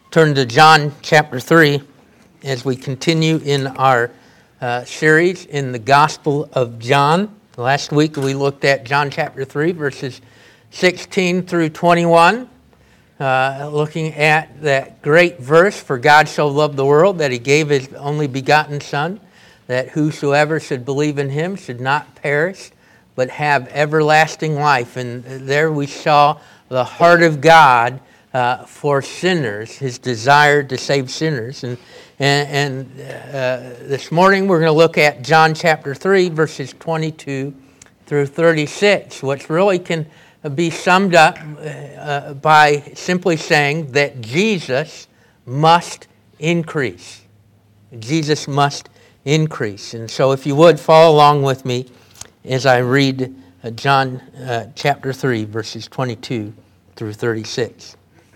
Turn to John chapter 3 as we continue in our series in the Gospel of John. Last week we looked at John chapter 3, verses 16 through 21, looking at that great verse, "For God so loved the world that he gave his only begotten Son, that whosoever should believe in him should not perish, but have everlasting life." And there we saw the heart of God for sinners, his desire to save sinners. And this morning we're going to look at John chapter 3, verses 22 through 36, which really can be summed up by simply saying that Jesus must increase. Jesus must increase. And so if you would, follow along with me as I read John chapter 3, verses 22 through 36.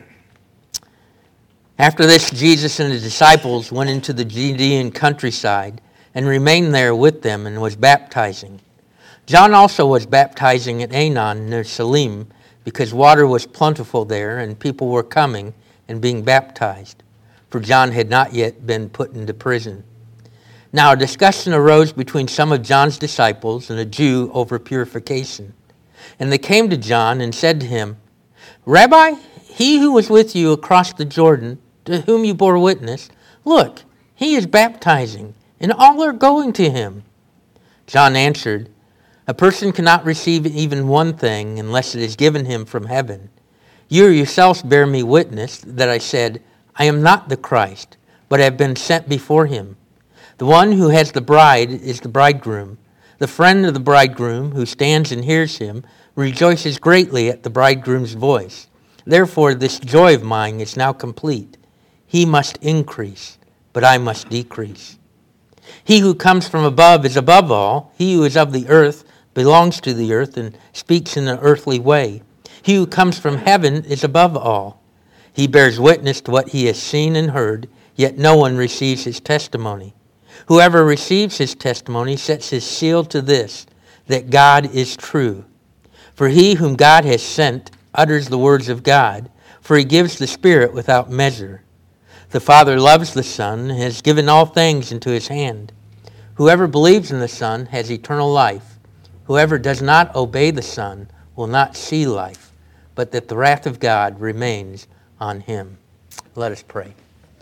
After this, Jesus and his disciples went into the Judean countryside and remained there with them and was baptizing. John also was baptizing at Aenon near Salim, because water was plentiful there and people were coming and being baptized, for John had not yet been put into prison. Now a discussion arose between some of John's disciples and a Jew over purification. And they came to John and said to him, "Rabbi, he who was with you across the Jordan, to whom you bore witness, look, he is baptizing, and all are going to him." John answered, "A person cannot receive even one thing unless it is given him from heaven. You yourselves bear me witness that I said, I am not the Christ, but have been sent before him. The one who has the bride is the bridegroom. The friend of the bridegroom who stands and hears him rejoices greatly at the bridegroom's voice. Therefore this joy of mine is now complete. He must increase, but I must decrease. He who comes from above is above all. He who is of the earth belongs to the earth and speaks in an earthly way. He who comes from heaven is above all. He bears witness to what he has seen and heard, yet no one receives his testimony. Whoever receives his testimony sets his seal to this, that God is true. For he whom God has sent utters the words of God, for he gives the Spirit without measure. The Father loves the Son and has given all things into his hand. Whoever believes in the Son has eternal life. Whoever does not obey the Son will not see life, but that the wrath of God remains on him." Let us pray.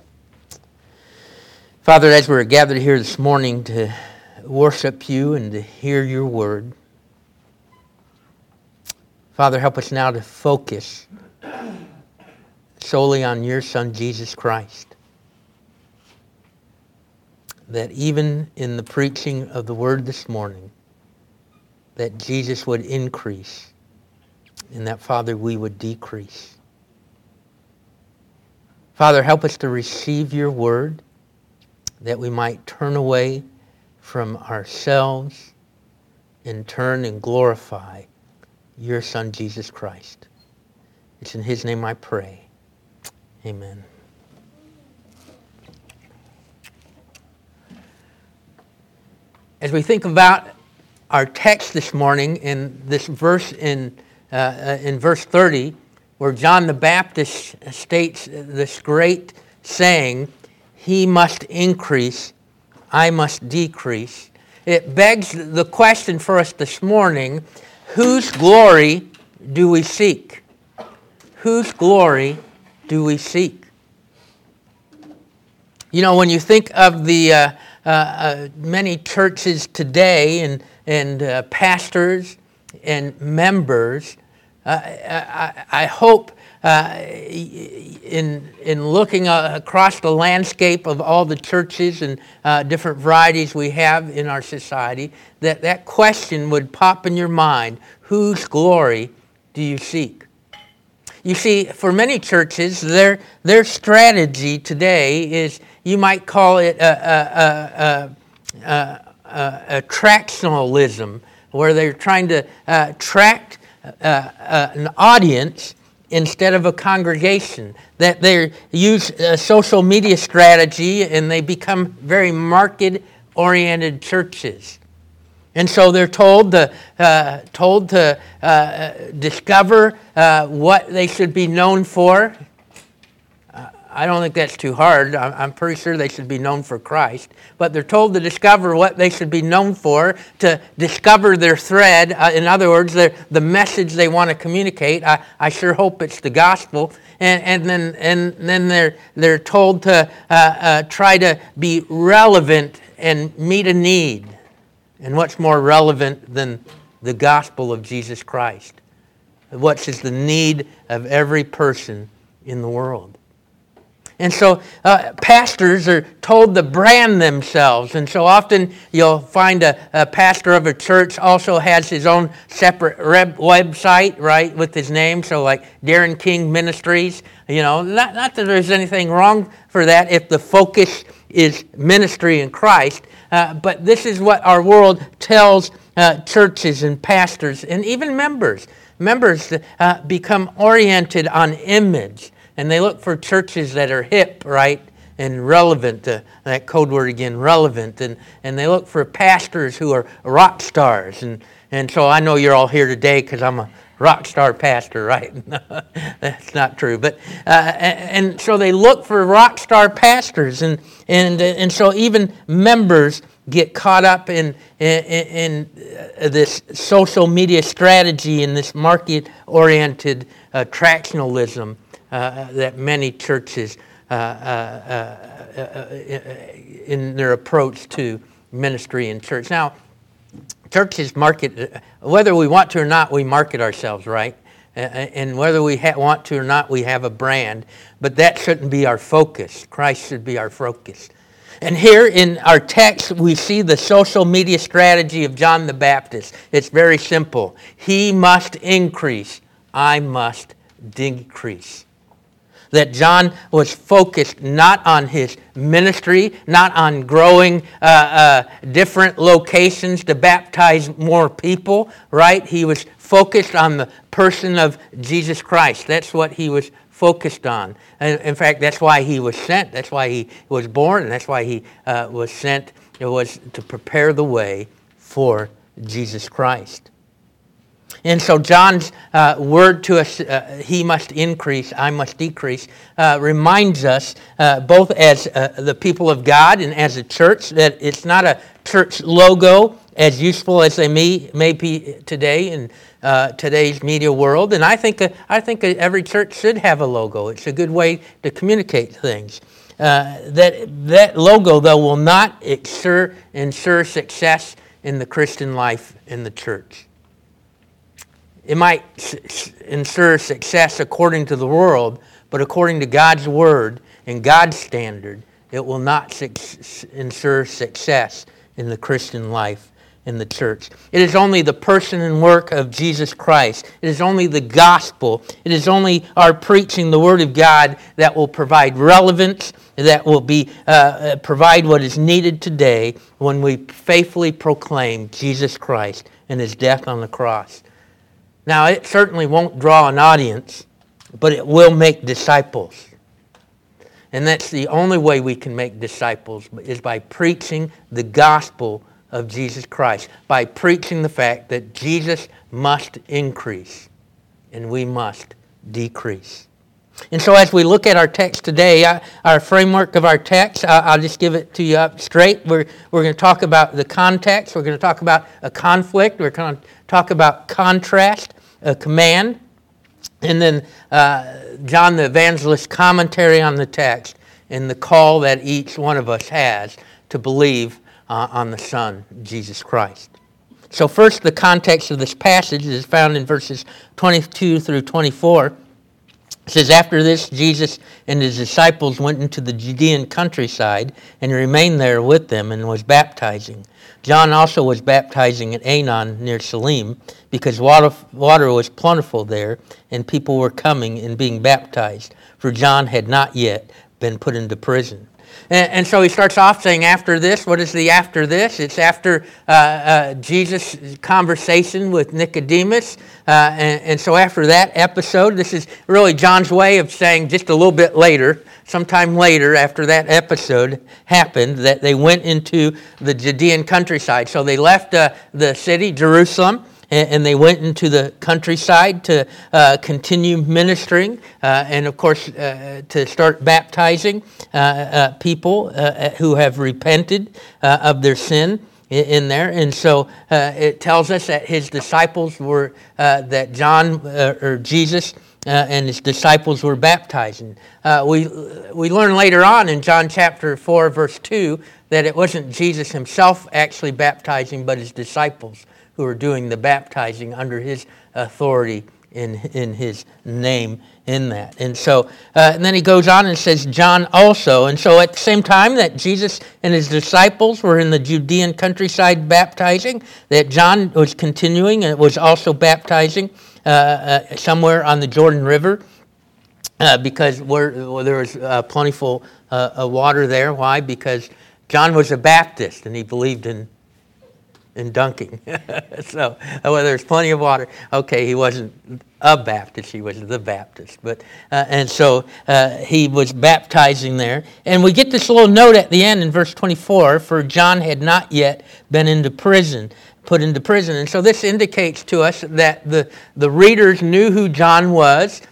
Father, as we're gathered here this morning to worship you and to hear your word, Father, help us now to focus solely on your Son, Jesus Christ. That even in the preaching of the word this morning, that Jesus would increase, and that, Father, we would decrease. Father, help us to receive your word, that we might turn away from ourselves and turn and glorify your Son, Jesus Christ. It's in his name I pray. Amen. As we think about our text this morning in this verse in verse 30, where John the Baptist states this great saying, "He must increase, I must decrease," it begs the question for us this morning, whose glory do we seek? Whose glory do we seek? You know, when you think of the many churches today and pastors and members, I hope in looking across the landscape of all the churches and different varieties we have in our society, that question would pop in your mind: whose glory do you seek? You see, for many churches, their strategy today is, you might call it attractionalism, where they're trying to attract an audience instead of a congregation. That they use a social media strategy and they become very market-oriented churches. And so they're told to discover what they should be known for. I don't think that's too hard. I'm pretty sure they should be known for Christ. But they're told to discover what they should be known for, to discover their thread. In other words, the message they want to communicate. I sure hope it's the gospel. And then they're told to try to be relevant and meet a need. And what's more relevant than the gospel of Jesus Christ? What is the need of every person in the world? And so pastors are told to brand themselves. And so often you'll find a pastor of a church also has his own separate website, right, with his name. So like Darren King Ministries, not that there's anything wrong for that if the focus is ministry in Christ. But this is what our world tells churches and pastors and even members. Members become oriented on image. And they look for churches that are hip, right, and relevant, that code word again, relevant. And they look for pastors who are rock stars. And so I know you're all here today because I'm a rock star pastor, right? That's not true. But and so they look for rock star pastors. And so even members get caught up in this social media strategy and this market-oriented attractionalism that many churches in their approach to ministry and church. Now, churches market, whether we want to or not, we market ourselves, right? And whether we want to or not, we have a brand. But that shouldn't be our focus. Christ should be our focus. And here in our text, we see the social media strategy of John the Baptist. It's very simple. He must increase. I must decrease. That John was focused not on his ministry, not on growing different locations to baptize more people, right? He was focused on the person of Jesus Christ. That's what he was focused on. And in fact, that's why he was sent. That's why he was born, and that's why he was sent. It was to prepare the way for Jesus Christ. And so John's word to us, he must increase, I must decrease, reminds us both as the people of God and as a church that it's not a church logo as useful as they may be today in today's media world. And I think every church should have a logo. It's a good way to communicate things. That logo, though, will not ensure success in the Christian life in the church. It might ensure success according to the world, but according to God's word and God's standard, it will not ensure success in the Christian life in the church. It is only the person and work of Jesus Christ. It is only the gospel. It is only our preaching the word of God that will provide relevance, that will provide what is needed today when we faithfully proclaim Jesus Christ and his death on the cross. Now, it certainly won't draw an audience, but it will make disciples. And that's the only way we can make disciples, is by preaching the gospel of Jesus Christ, by preaching the fact that Jesus must increase and we must decrease. And so as we look at our text today, our framework of our text, I'll just give it to you up straight. We're going to talk about the context. We're going to talk about a conflict. We're going to talk about contrast, a command, and then John the Evangelist's commentary on the text and the call that each one of us has to believe on the Son, Jesus Christ. So first, the context of this passage is found in verses 22 through 24. It says, after this, Jesus and his disciples went into the Judean countryside and remained there with them and was baptizing. John also was baptizing at Aenon near Salim because water was plentiful there and people were coming and being baptized, for John had not yet been put into prison. And so he starts off saying, after this, what is the after this? It's after Jesus' conversation with Nicodemus. And so after that episode, this is really John's way of saying just a little bit later, sometime later after that episode happened, that they went into the Judean countryside. So they left the city, Jerusalem, and they went into the countryside to continue ministering, and of course to start baptizing people who have repented of their sin in there. And so it tells us that his disciples were, that John or Jesus and his disciples were baptizing. We learn later on in John chapter 4, verse 2, that it wasn't Jesus himself actually baptizing, but his disciples who were doing the baptizing under his authority in his name in that. And so, and then he goes on and says, John also. And so at the same time that Jesus and his disciples were in the Judean countryside baptizing, that John was continuing and was also baptizing somewhere on the Jordan River. Because there was plentiful water there. Why? Because John was a Baptist and he believed in dunking. So there's plenty of water. Okay, he wasn't a Baptist, he was the Baptist. But and so he was baptizing there. And we get this little note at the end in verse 24, for John had not yet been put into prison. And so this indicates to us that the readers knew who John was.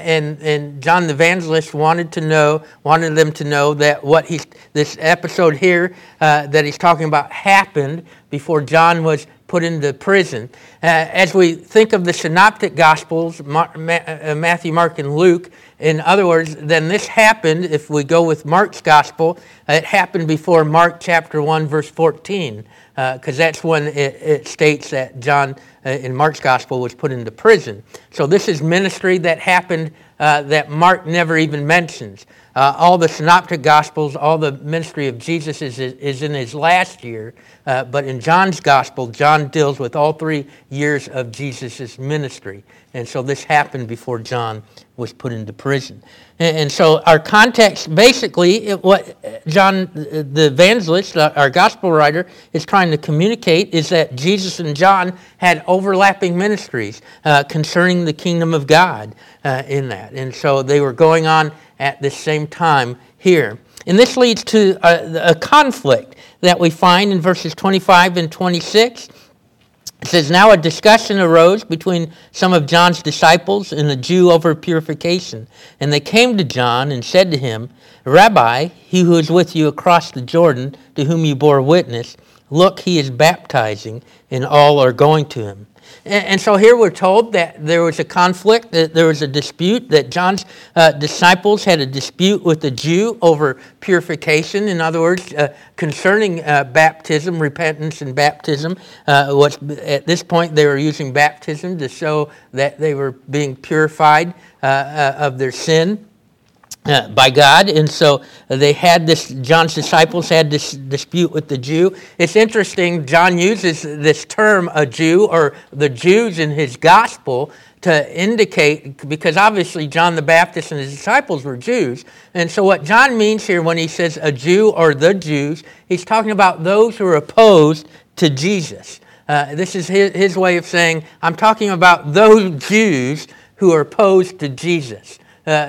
And John the Evangelist wanted them to know that this episode here that he's talking about happened before John was put into prison. As we think of the synoptic Gospels, Matthew, Mark, and Luke, in other words, then this happened, if we go with Mark's Gospel, it happened before Mark chapter 1, verse 14, because that's when it states that John in Mark's Gospel was put into prison. So this is ministry that happened that Mark never even mentions. All the synoptic Gospels, all the ministry of Jesus is in his last year, but in John's Gospel, John deals with all 3 years of Jesus' ministry. And so this happened before John was put into prison. And so our context, basically, what John the Evangelist, our gospel writer, is trying to communicate is that Jesus and John had overlapping ministries concerning the kingdom of God in that. And so they were going on at the same time here. And this leads to a conflict that we find in verses 25 and 26. It says, now a discussion arose between some of John's disciples and a Jew over purification. And they came to John and said to him, Rabbi, he who is with you across the Jordan, to whom you bore witness, look, he is baptizing, and all are going to him. And so here we're told that there was a conflict, that there was a dispute, that John's disciples had a dispute with the Jew over purification. In other words, concerning baptism, repentance and baptism. At this point, they were using baptism to show that they were being purified of their sin by God. And so John's disciples had this dispute with the Jew. It's interesting, John uses this term, a Jew, or the Jews in his gospel, to indicate, because obviously John the Baptist and his disciples were Jews. And so what John means here when he says a Jew or the Jews, he's talking about those who are opposed to Jesus. This is his way of saying, I'm talking about those Jews who are opposed to Jesus.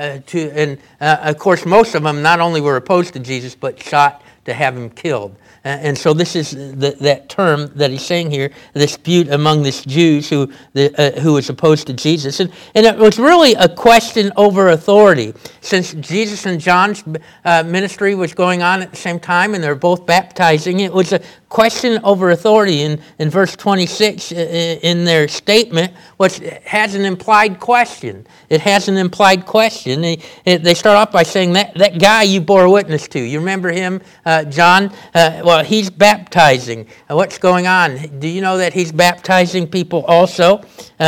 Of course, most of them not only were opposed to Jesus, but sought to have him killed. And so this is that term that he's saying here, the dispute among these Jews who was opposed to Jesus. And it was really a question over authority. Since Jesus and John's ministry was going on at the same time and they're both baptizing, it was a question over authority. In verse 26 in their statement, which has an implied question. It has an implied question. They start off by saying, that guy you bore witness to, you remember him, John? Well, he's baptizing. What's going on? Do you know that he's baptizing people also?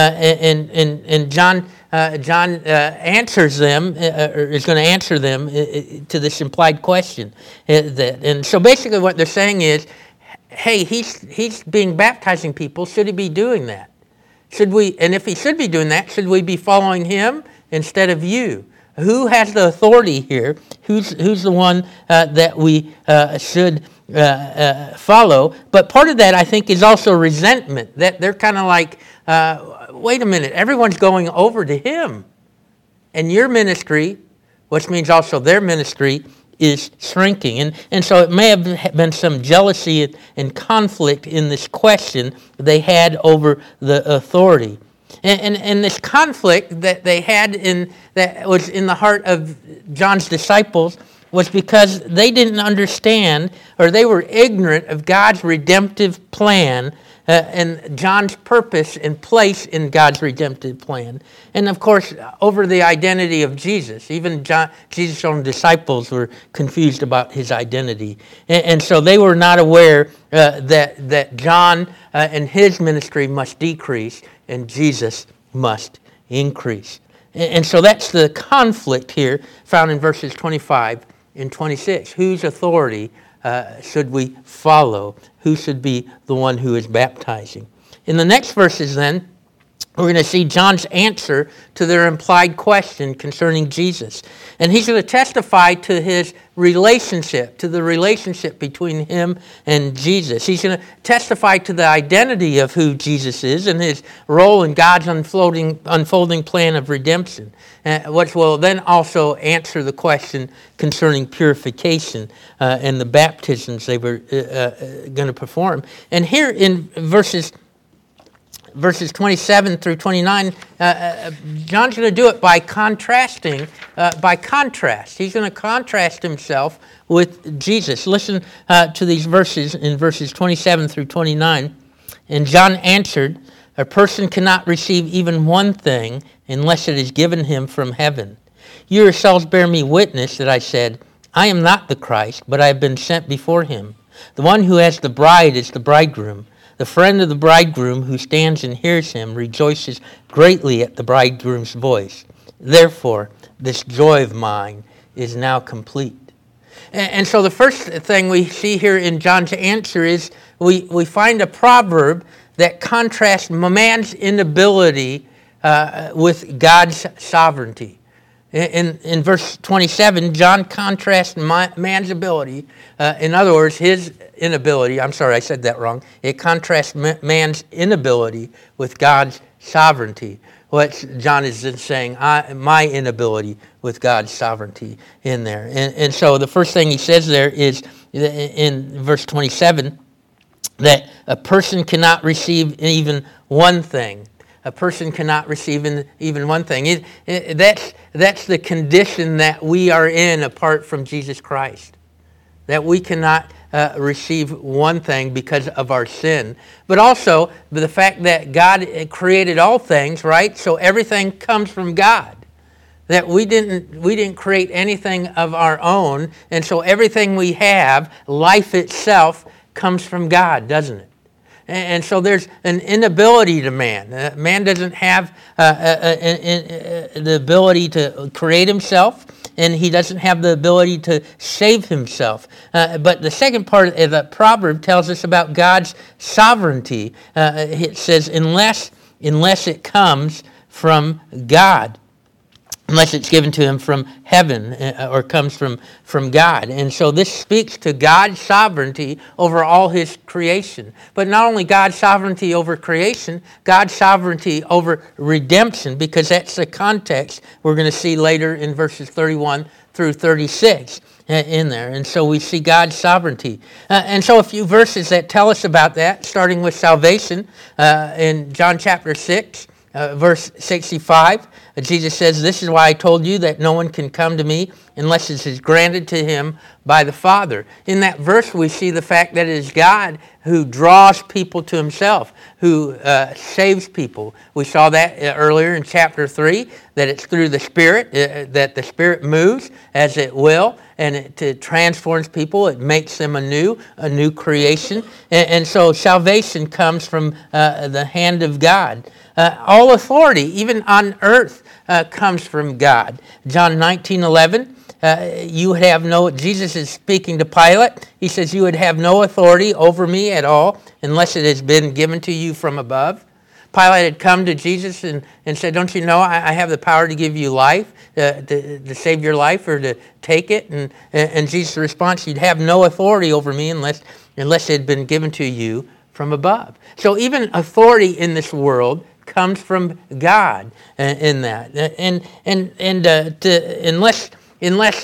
And John answers them, or is going to answer them to this implied question. And so basically what they're saying is, hey, he's being baptizing people. Should he be doing that? And if he should be doing that, should we be following him instead of you? Who has the authority here? Who's the one that we should follow? But part of that, I think, is also resentment. That they're kind of like, wait a minute, everyone's going over to him. And your ministry, which means also their ministry, is shrinking. And so it may have been some jealousy and conflict in this question they had over the authority. And this conflict that they had that was in the heart of John's disciples was because they didn't understand, or they were ignorant of God's redemptive plan and John's purpose and place in God's redemptive plan. And of course, over the identity of Jesus. Even Jesus' own disciples were confused about his identity. And so they were not aware that John and his ministry must decrease and Jesus must increase. And so that's the conflict here found in verses 25 and 26. Whose authority should we follow? Who should be the one who is baptizing? In the next verses then, we're going to see John's answer to their implied question concerning Jesus. And he's going to testify to his relationship, to the relationship between him and Jesus. He's going to testify to the identity of who Jesus is and his role in God's unfolding plan of redemption, which will then also answer the question concerning purification and the baptisms they were going to perform. And here in verses 27 through 29, John's going to do it by contrasting, by contrast. He's going to contrast himself with Jesus. Listen to these verses in verses 27 through 29. And John answered, "A person cannot receive even one thing unless it is given him from heaven. You yourselves bear me witness that I said, I am not the Christ, but I have been sent before him. The one who has the bride is the bridegroom. The friend of the bridegroom who stands and hears him rejoices greatly at the bridegroom's voice. Therefore, this joy of mine is now complete." And so the first thing we see here in John's answer is we find a proverb that contrasts man's inability with God's sovereignty. In verse 27, John contrasts man's ability, in other words, his inability. I'm sorry, I said that wrong. It contrasts man's inability with God's sovereignty. What John is then saying, my inability with God's sovereignty in there. And so the first thing he says there is in verse 27 that a person cannot receive even one thing. A person cannot receive even one thing. That's the condition that we are in apart from Jesus Christ. That we cannot receive one thing because of our sin. But also the fact that God created all things, right? So everything comes from God. That we didn't create anything of our own. And so everything we have, life itself, comes from God, doesn't it? And so there's an inability to man. Man doesn't have the ability to create himself, and he doesn't have the ability to save himself. But the second part of the proverb tells us about God's sovereignty. It says, unless it comes from God. Unless it's given to him from heaven or comes from God. And so this speaks to God's sovereignty over all his creation. But not only God's sovereignty over creation, God's sovereignty over redemption, because that's the context we're going to see later in verses 31 through 36 in there. And so we see God's sovereignty. And so a few verses that tell us about that, starting with salvation in John chapter 6. Verse 65, Jesus says, "This is why I told you that no one can come to me unless it is granted to him by the Father." In that verse, we see the fact that it is God who draws people to himself, who saves people. We saw that earlier in chapter 3, that it's through the Spirit, that the Spirit moves as it will, and it transforms people. It makes them a new creation. And so salvation comes from the hand of God. All authority, even on earth, comes from God. John 19:11, Jesus is speaking to Pilate. He says, "You would have no authority over me at all unless it has been given to you from above." Pilate had come to Jesus and said, "Don't you know I have the power to give you life, to save your life or to take it?" And Jesus' response, "You'd have no authority over me unless it had been given to you from above." So even authority in this world comes from God in that. Unless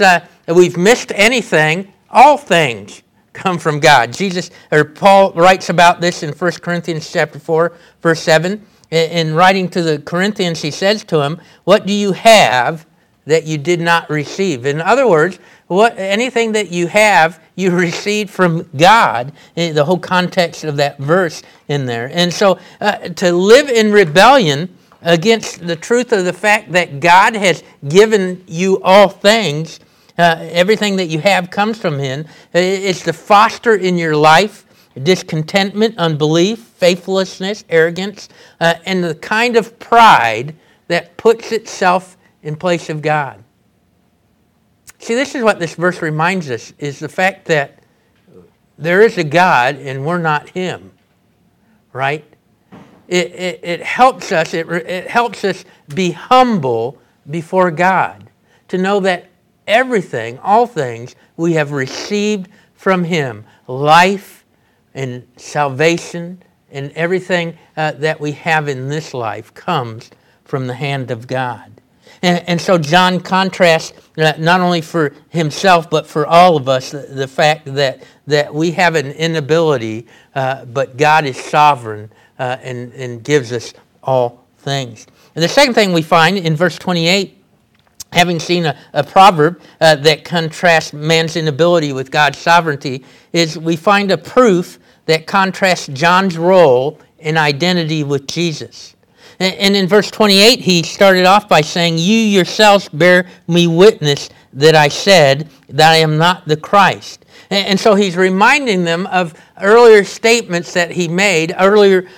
we've missed anything, all things come from God. Paul writes about this in 1 Corinthians chapter 4, verse 7. In writing to the Corinthians, he says to them, what do you have that you did not receive? In other words, anything that you have, you received from God. The whole context of that verse in there. And so to live in rebellion against the truth of the fact that God has given you all things, everything that you have comes from Him, is to foster in your life discontentment, unbelief, faithlessness, arrogance, and the kind of pride that puts itself in place of God. See, this is what this verse reminds us, is the fact that there is a God and we're not Him, right? It helps us. It helps us be humble before God, to know that everything, all things, we have received from Him. Life and salvation and everything that we have in this life comes from the hand of God. And so John contrasts, not only for himself, but for all of us, the fact that we have an inability, but God is sovereign and gives us all things. And the second thing we find in verse 28, having seen a proverb that contrasts man's inability with God's sovereignty, is we find a proof that contrasts John's role in identity with Jesus. And in verse 28, he started off by saying, you yourselves bear me witness that I said that I am not the Christ. And so he's reminding them of earlier statements that he made, earlier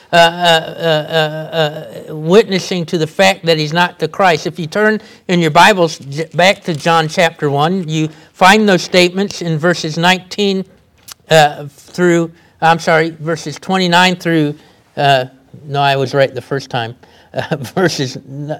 witnessing to the fact that he's not the Christ. If you turn in your Bibles back to John chapter 1, you find those statements in verses 29 through, no, I was right the first time, verses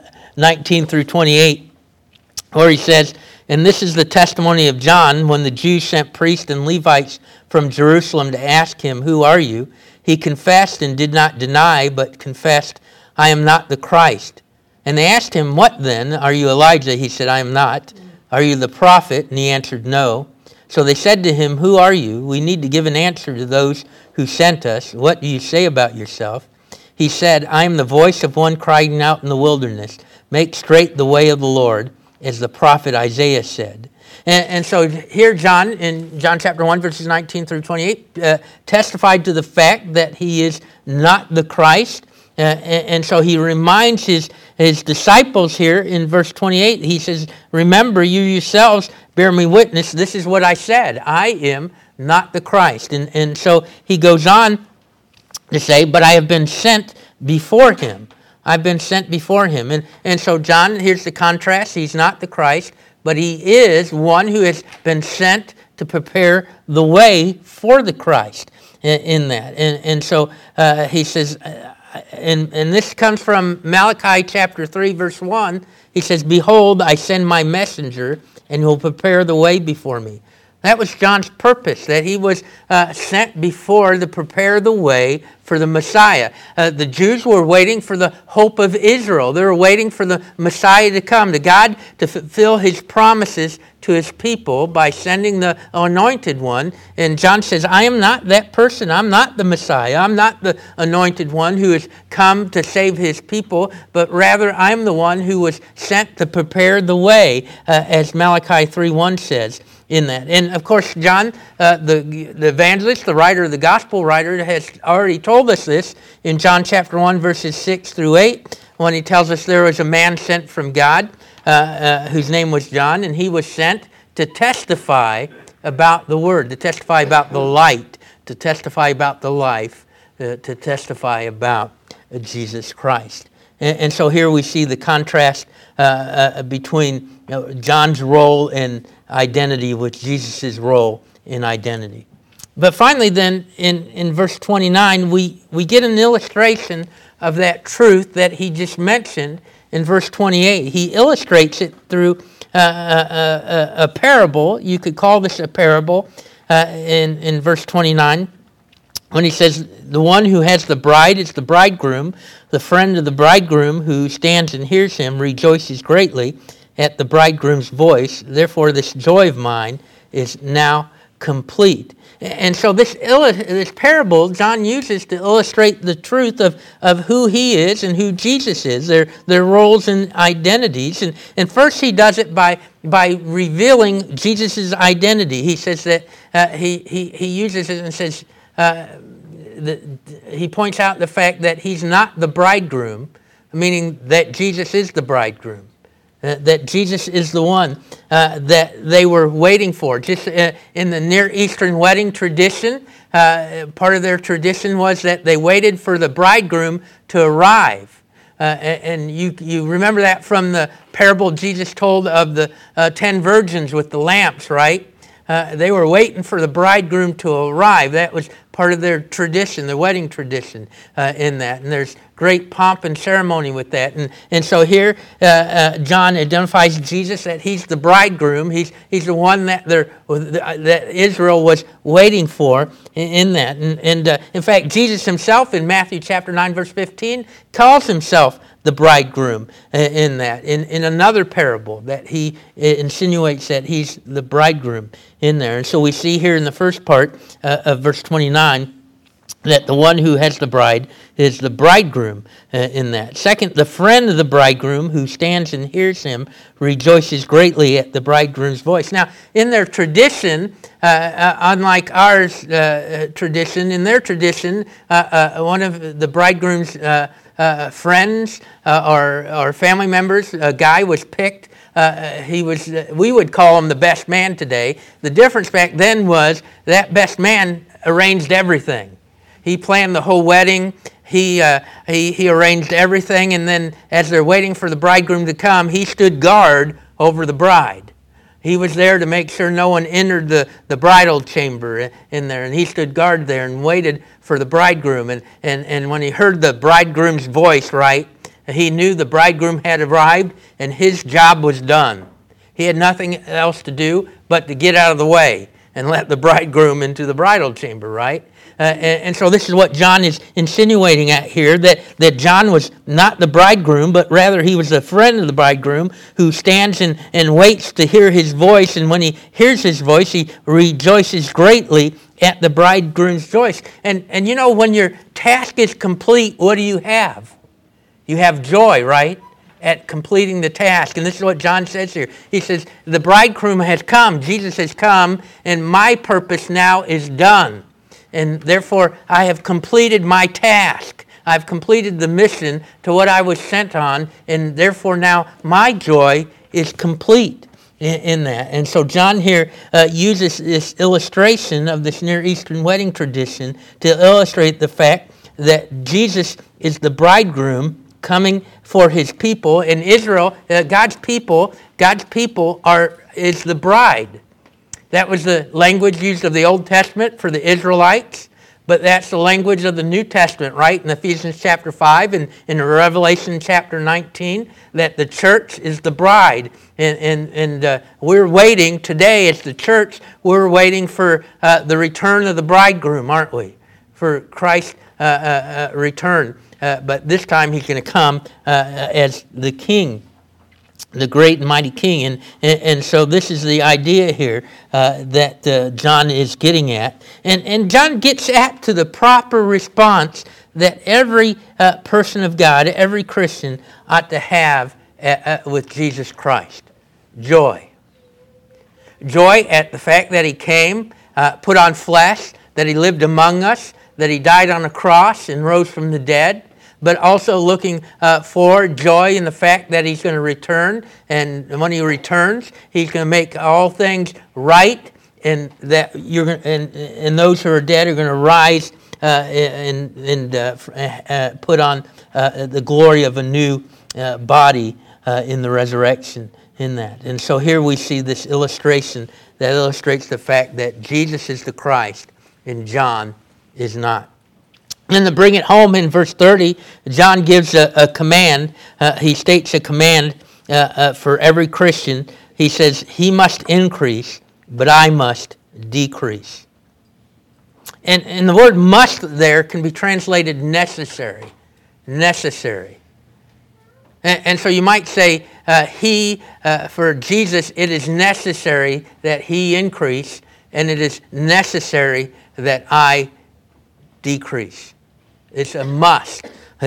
19 through 28, where he says, and this is the testimony of John when the Jews sent priests and Levites from Jerusalem to ask him, who are you? He confessed and did not deny, but confessed, I am not the Christ. And they asked him, what then? Are you Elijah? He said, I am not. Are you the prophet? And he answered, no. So they said to him, who are you? We need to give an answer to those who sent us. What do you say about yourself? He said, I am the voice of one crying out in the wilderness, make straight the way of the Lord, as the prophet Isaiah said. And so here John, in John chapter 1, verses 19 through 28, testified to the fact that he is not the Christ. And so he reminds his disciples here in verse 28, he says, remember, you yourselves bear me witness, this is what I said, I am not the Christ. And so he goes on to say, but I have been sent before him. I've been sent before him. And so John, here's the contrast, he's not the Christ, but he is one who has been sent to prepare the way for the Christ in that. And so he says, and this comes from Malachi chapter 3, verse 1. He says, behold, I send my messenger, and he will prepare the way before me. That was John's purpose, that he was sent before to prepare the way for the Messiah. The Jews were waiting for the hope of Israel. They were waiting for the Messiah to come, to God to fulfill his promises to his people by sending the anointed one. And John says, I am not that person. I'm not the Messiah. I'm not the anointed one who has come to save his people, but rather I'm the one who was sent to prepare the way, as Malachi 3:1 says. In that. And of course, John, the evangelist, the writer, the gospel writer, has already told us this in John chapter 1, verses 6 through 8, when he tells us there was a man sent from God whose name was John, and he was sent to testify about the word, to testify about the light, to testify about the life, to testify about Jesus Christ. And so here we see the contrast between John's role in identity with Jesus' role in identity. But finally then, in verse 29, we get an illustration of that truth that he just mentioned in verse 28. He illustrates it through a parable. You could call this a parable in verse 29. When he says, the one who has the bride is the bridegroom, the friend of the bridegroom who stands and hears him rejoices greatly, at the bridegroom's voice. Therefore, this joy of mine is now complete. And so this parable John uses to illustrate the truth of who he is and who Jesus is, their roles and identities. And first he does it by revealing Jesus' identity. He says that he uses it and says, he points out the fact that he's not the bridegroom, meaning that Jesus is the bridegroom. That Jesus is the one that they were waiting for. Just in the Near Eastern wedding tradition, part of their tradition was that they waited for the bridegroom to arrive. And you remember that from the parable Jesus told of the 10 virgins with the lamps, right? They were waiting for the bridegroom to arrive. That was part of their tradition, the wedding tradition in that. And there's great pomp and ceremony with that. And so here John identifies Jesus that he's the bridegroom. He's the one that Israel was waiting for in that. And in fact, Jesus himself in Matthew chapter 9, verse 15, calls himself the bridegroom in that. In another parable that he insinuates that he's the bridegroom in there. And so we see here in the first part of verse 29 that the one who has the bride is the bridegroom in that. Second, the friend of the bridegroom who stands and hears him rejoices greatly at the bridegroom's voice. Now, in their tradition, unlike ours tradition, in their tradition, one of the bridegroom's friends or family members, a guy was picked. We would call him the best man today. The difference back then was that best man arranged everything. He planned the whole wedding. He arranged everything, and then as they're waiting for the bridegroom to come, he stood guard over the bride. He was there to make sure no one entered the bridal chamber in there, and he stood guard there and waited for the bridegroom. And when he heard the bridegroom's voice, right, he knew the bridegroom had arrived, and his job was done. He had nothing else to do but to get out of the way and let the bridegroom into the bridal chamber, right? And so this is what John is insinuating at here, that John was not the bridegroom, but rather he was a friend of the bridegroom who stands and waits to hear his voice. And when he hears his voice, he rejoices greatly at the bridegroom's voice. And you know, when your task is complete, what do you have? You have joy, right? At completing the task. And this is what John says here. He says, the bridegroom has come, Jesus has come, and my purpose now is done. And therefore, I have completed my task. I've completed the mission to what I was sent on, and therefore now my joy is complete in that. And so John here uses this illustration of this Near Eastern wedding tradition to illustrate the fact that Jesus is the bridegroom coming for his people. In Israel, God's people is the bride. That was the language used of the Old Testament for the Israelites, but that's the language of the New Testament, right? In Ephesians chapter 5 and in Revelation chapter 19, that the church is the bride. And we're waiting today as the church, we're waiting for the return of the bridegroom, aren't we? For Christ's return. But this time he's going to come as the king, the great and mighty king. And so this is the idea here that John is getting at. And John gets at to the proper response that every person of God, every Christian ought to have with Jesus Christ. Joy. Joy at the fact that he came, put on flesh, that he lived among us, that he died on a cross and rose from the dead, but also looking for joy in the fact that he's going to return. And when he returns, he's going to make all things right, and that and those who are dead are going to rise and put on the glory of a new body in the resurrection in that. And so here we see this illustration that illustrates the fact that Jesus is the Christ and John is not. And to bring it home in verse 30, John gives a command. He states a command for every Christian. He says, he must increase, but I must decrease. And the word must there can be translated necessary. Necessary. And so you might say, for Jesus, it is necessary that he increase, and it is necessary that I decrease. It's a must.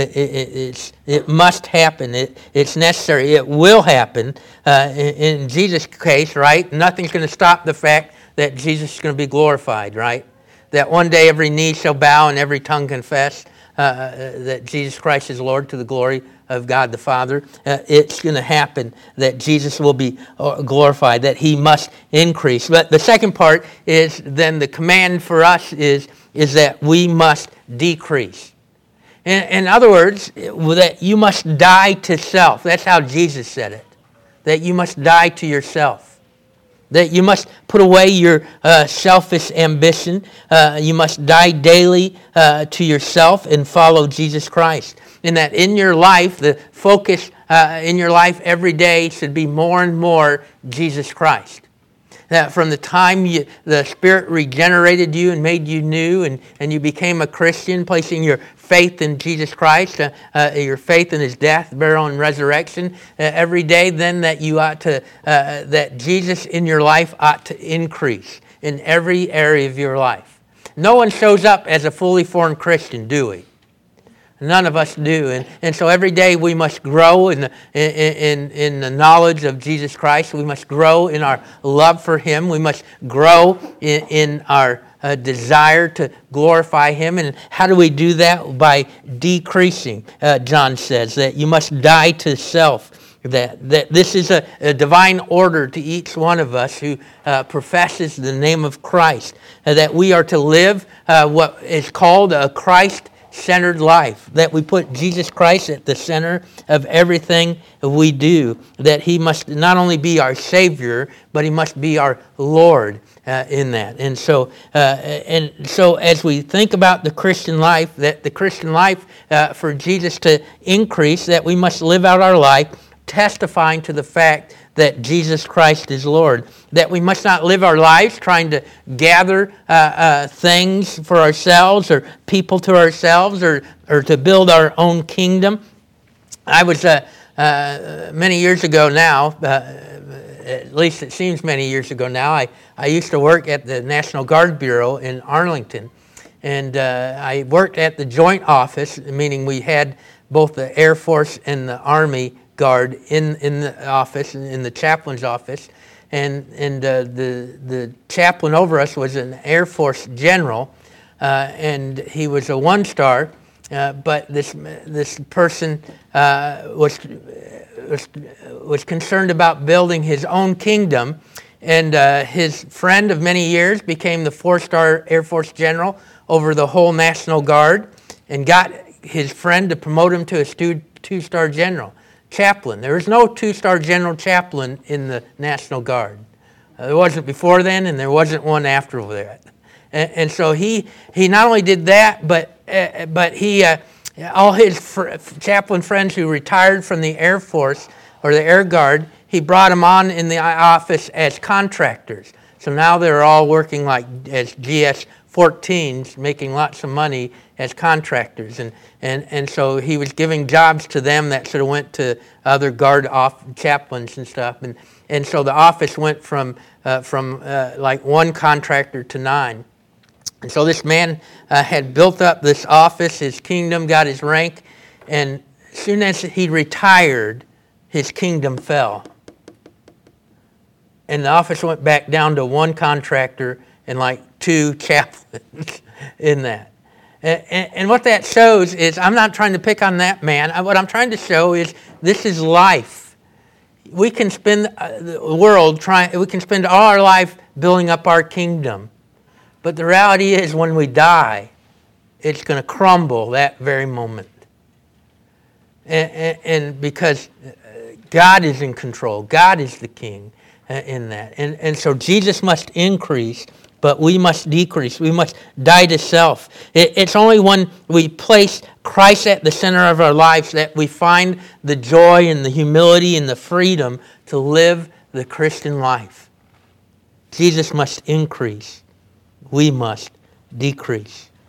It must happen. It's necessary. It will happen. In Jesus' case, right? Nothing's going to stop the fact that Jesus is going to be glorified, right? That one day every knee shall bow and every tongue confess that Jesus Christ is Lord to the glory of God the Father. It's going to happen that Jesus will be glorified, that he must increase. But the second part is then the command for us is that we must decrease. In other words, that you must die to self. That's how Jesus said it. That you must die to yourself. That you must put away your selfish ambition. You must die daily to yourself and follow Jesus Christ. And that in your life, the focus in your life every day should be more and more Jesus Christ. That from the time the Spirit regenerated you and made you new and you became a Christian, placing your faith in Jesus Christ, your faith in his death, burial, and resurrection, every day then that you ought to, that Jesus in your life ought to increase in every area of your life. No one shows up as a fully formed Christian, do we? None of us do. And so every day we must grow in the knowledge of Jesus Christ. We must grow in our love for him. We must grow in our desire to glorify him. And how do we do that? By decreasing, John says, that you must die to self. That this is a divine order to each one of us who professes the name of Christ. That we are to live what is called a Christ-centered life, that we put Jesus Christ at the center of everything we do, that he must not only be our Savior, but he must be our Lord in that. And so as we think about the Christian life, that the Christian life for Jesus to increase, that we must live out our life testifying to the fact that Jesus Christ is Lord. That we must not live our lives trying to gather things for ourselves or people to ourselves or to build our own kingdom. I was, many years ago now, at least it seems many years ago now, I used to work at the National Guard Bureau in Arlington. And I worked at the joint office, meaning we had both the Air Force and the Army Guard in the office, in the chaplain's office, and the chaplain over us was an Air Force general, and he was a 1-star, but this person was concerned about building his own kingdom, and his friend of many years became the 4-star Air Force general over the whole National Guard, and got his friend to promote him to a 2-star general. Chaplain. There was no 2-star general chaplain in the National Guard. There wasn't before then, and there wasn't one after that. And so he not only did that, but he all his chaplain friends who retired from the Air Force or the Air Guard, he brought them on in the office as contractors. So now they're all working like as GS-14s, making lots of money as contractors, and so he was giving jobs to them that sort of went to other guard chaplains and stuff, and so the office went from like 1 contractor to 9, and so this man had built up this office, his kingdom, got his rank, and as soon as he retired, his kingdom fell, and the office went back down to 1 contractor and like 2 chaplains in that. And what that shows is, I'm not trying to pick on that man. What I'm trying to show is this is life. We can spend we can spend all our life building up our kingdom. But the reality is when we die, it's going to crumble that very moment. And because God is in control. God is the king in that. And so Jesus must increase, but we must decrease. We must die to self. It's only when we place Christ at the center of our lives that we find the joy and the humility and the freedom to live the Christian life. Jesus must increase. We must decrease.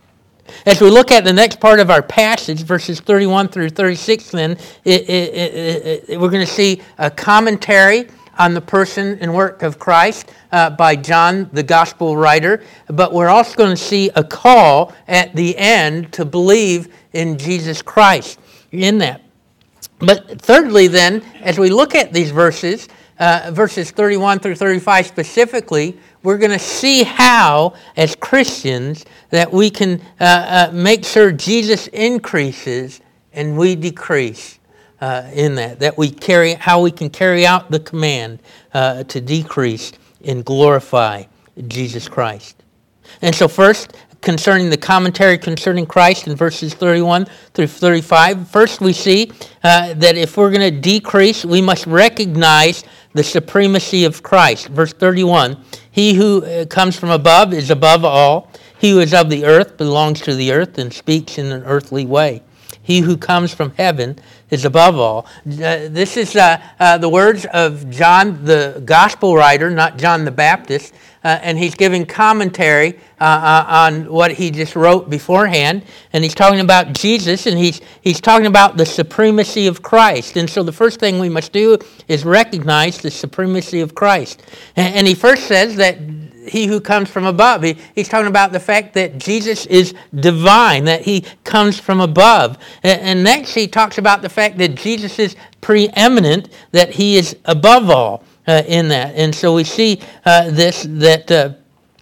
As we look at the next part of our passage, verses 31 through 36, then, we're going to see a commentary on the person and work of Christ by John, the gospel writer. But we're also going to see a call at the end to believe in Jesus Christ in that. But thirdly, then, as we look at these verses, verses 31 through 35 specifically, we're going to see how, as Christians, that we can make sure Jesus increases and we decrease in that how we can carry out the command to decrease and glorify Jesus Christ. And so first, concerning the commentary concerning Christ in verses 31 through 35, first we see that if we're going to decrease, we must recognize the supremacy of Christ. Verse 31, he who comes from above is above all. He who is of the earth belongs to the earth and speaks in an earthly way. He who comes from heaven is above all. This is the words of John, the gospel writer, not John the Baptist, and he's giving commentary on what he just wrote beforehand, and he's talking about Jesus, and he's talking about the supremacy of Christ. And so the first thing we must do is recognize the supremacy of Christ. And he first says that he who comes from above. He's talking about the fact that Jesus is divine, that he comes from above. And next he talks about the fact that Jesus is preeminent, that he is above all in that. And so we see that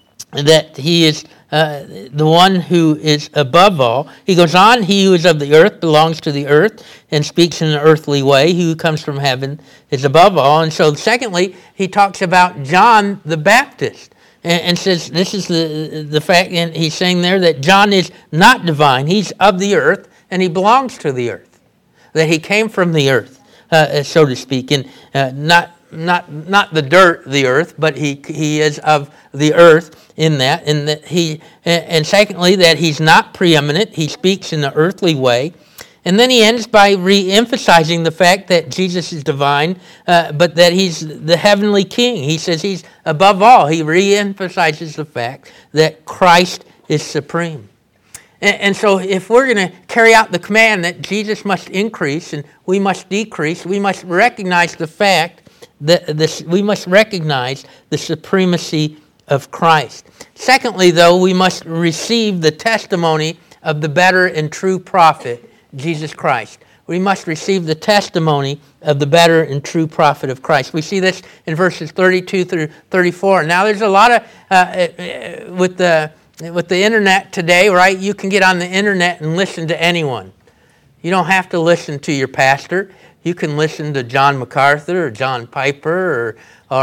he is the one who is above all. He goes on, he who is of the earth belongs to the earth and speaks in an earthly way. He who comes from heaven is above all. And so secondly, he talks about John the Baptist. And says this is the fact, and he's saying there that John is not divine. He's of the earth, and he belongs to the earth. That he came from the earth, so to speak, and not the dirt, the earth, but he is of the earth in that. And secondly, that he's not preeminent. He speaks in the earthly way. And then he ends by re-emphasizing the fact that Jesus is divine, but that he's the heavenly king. He says he's above all. He re-emphasizes the fact that Christ is supreme. And so if we're going to carry out the command that Jesus must increase and we must decrease, we must recognize the fact that we must recognize the supremacy of Christ. Secondly, though, we must receive the testimony of the better and true prophet, Jesus Christ. We must receive the testimony of the better and true prophet of Christ. We see this in verses 32 through 34. Now there's a lot of, with the internet today, right, you can get on the internet and listen to anyone. You don't have to listen to your pastor. You can listen to John MacArthur or John Piper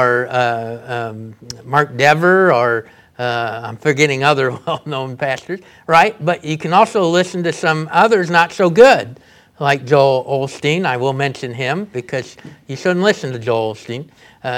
or Mark Dever or I'm forgetting other well-known pastors, right? But you can also listen to some others not so good, like Joel Osteen. I will mention him because you shouldn't listen to Joel Osteen.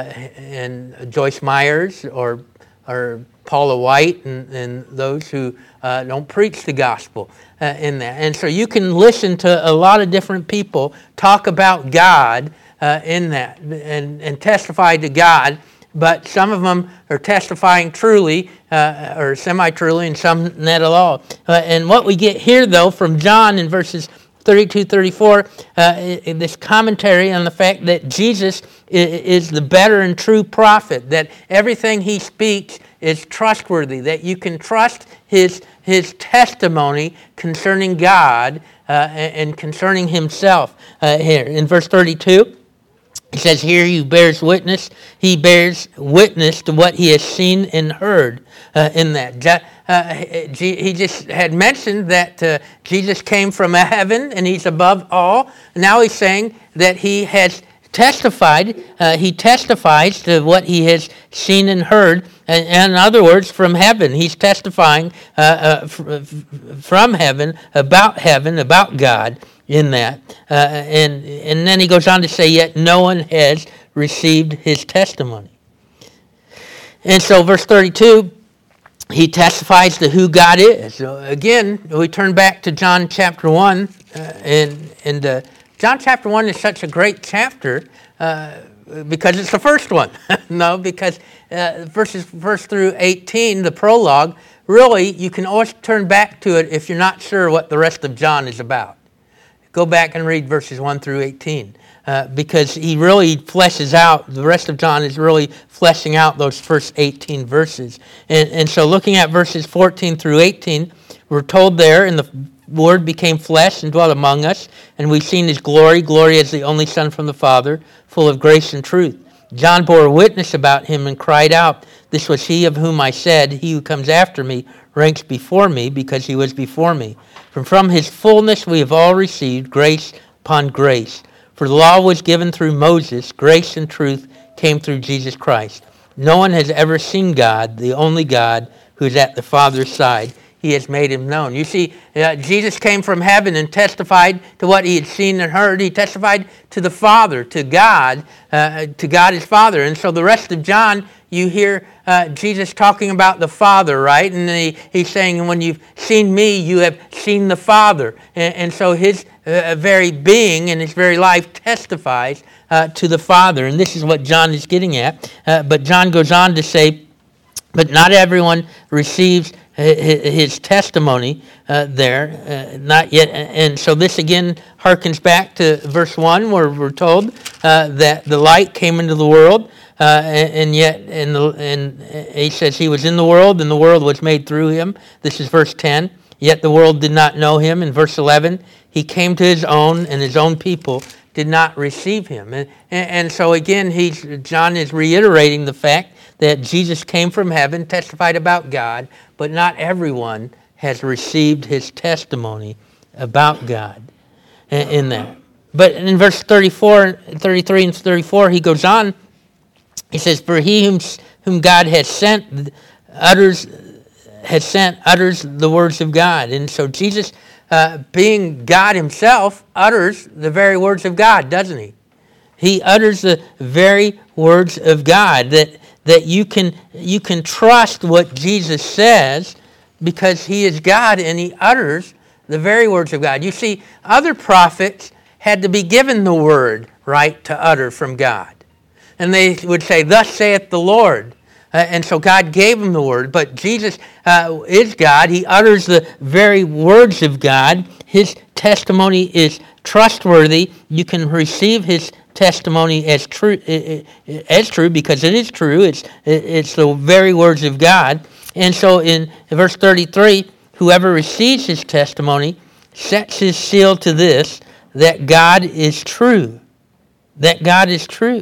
And Joyce Myers or Paula White and those who don't preach the gospel in that. And so you can listen to a lot of different people talk about God in that and testify to God. But some of them are testifying truly or semi-truly and some not at all. And what we get here, though, from John in verses 32, 34, this commentary on the fact that Jesus is the better and true prophet, that everything he speaks is trustworthy, that you can trust his testimony concerning God and concerning himself here. In verse 32, he says, here he bears witness to what he has seen and heard in that. He just had mentioned that Jesus came from heaven and he's above all. Now he's saying that he has testified, he testifies to what he has seen and heard. And in other words, from heaven. He's testifying from heaven, about God. In that. And then he goes on to say, yet no one has received his testimony. And so verse 32, he testifies to who God is. So again, we turn back to John chapter 1. And John chapter 1 is such a great chapter because it's the first one. No, because verse through 18, the prologue, really, you can always turn back to it if you're not sure what the rest of John is about. Go back and read verses 1 through 18. Because he really fleshes out, the rest of John is really fleshing out those first 18 verses. And so looking at verses 14 through 18, we're told there, and the Word became flesh and dwelt among us, and we've seen his glory, glory as the only Son from the Father, full of grace and truth. John bore witness about him and cried out, "This was he of whom I said, he who comes after me ranks before me, because he was before me. For from his fullness we have all received grace upon grace. For the law was given through Moses, grace and truth came through Jesus Christ. No one has ever seen God, the only God who is at the Father's side. He has made him known." You see, Jesus came from heaven and testified to what he had seen and heard. He testified to the Father, to God his Father. And so the rest of John, you hear Jesus talking about the Father, right? And he's saying, when you've seen me, you have seen the Father. And so his very being and his very life testifies to the Father. And this is what John is getting at. But John goes on to say, but not everyone receives his testimony not yet. And so this again harkens back to verse 1, where we're told that the light came into the world, and he says he was in the world, and the world was made through him. This is verse 10. Yet the world did not know him. In verse 11, he came to his own, and his own people did not receive him. And so again, John is reiterating the fact that Jesus came from heaven, testified about God, but not everyone has received his testimony about God in that. But in verse 33 and 34, he goes on, he says, "For he whom God has sent utters the words of God." And so Jesus, being God himself, utters the very words of God, doesn't he? He utters the very words of God, that you can trust what Jesus says, because he is God and he utters the very words of God. You see, other prophets had to be given the word, right, to utter from God. And they would say, "Thus saith the Lord." And so God gave him the word. But Jesus is God. He utters the very words of God. His testimony is trustworthy. You can receive his testimony as true because it is true. It's the very words of God. And so in verse 33, whoever receives his testimony sets his seal to this, that God is true. That God is true.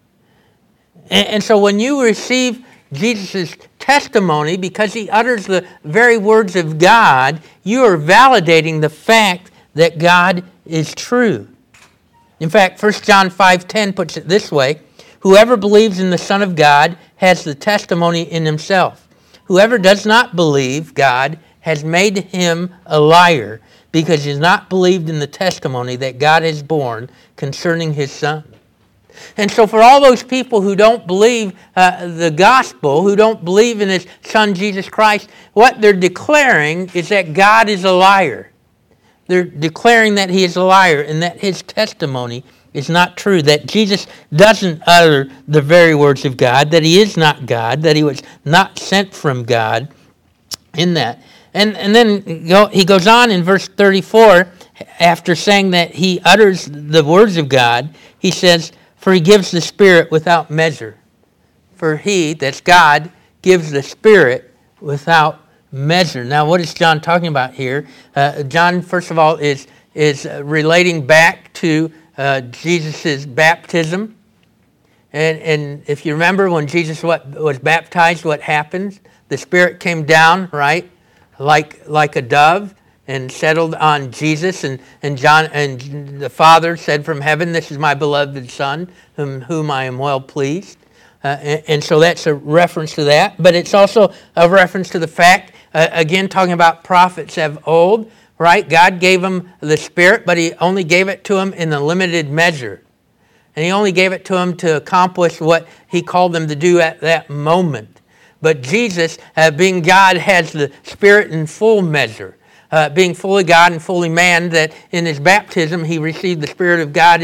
And so when you receive Jesus' testimony, because he utters the very words of God, you are validating the fact that God is true. In fact, 1 John 5:10 puts it this way, "Whoever believes in the Son of God has the testimony in himself. Whoever does not believe God has made him a liar, because he has not believed in the testimony that God has borne concerning his Son." And so for all those people who don't believe the gospel, who don't believe in his Son Jesus Christ, what they're declaring is that God is a liar. They're declaring that he is a liar and that his testimony is not true, that Jesus doesn't utter the very words of God, that he is not God, that he was not sent from God in that. And then he goes on in verse 34, after saying that he utters the words of God, he says, "For he gives the Spirit without measure." For he, that's God, gives the Spirit without measure. Now, what is John talking about here? John, first of all, is relating back to Jesus' baptism. And if you remember, when Jesus was baptized, what happened? The Spirit came down, right, like a dove, and settled on Jesus, and John and the Father said from heaven, "This is my beloved Son, whom I am well pleased." And so that's a reference to that. But it's also a reference to the fact, again, talking about prophets of old, right? God gave them the Spirit, but he only gave it to them in a limited measure. And he only gave it to them to accomplish what he called them to do at that moment. But Jesus, being God, has the Spirit in full measure. Being fully God and fully man, that in his baptism he received the Spirit of God in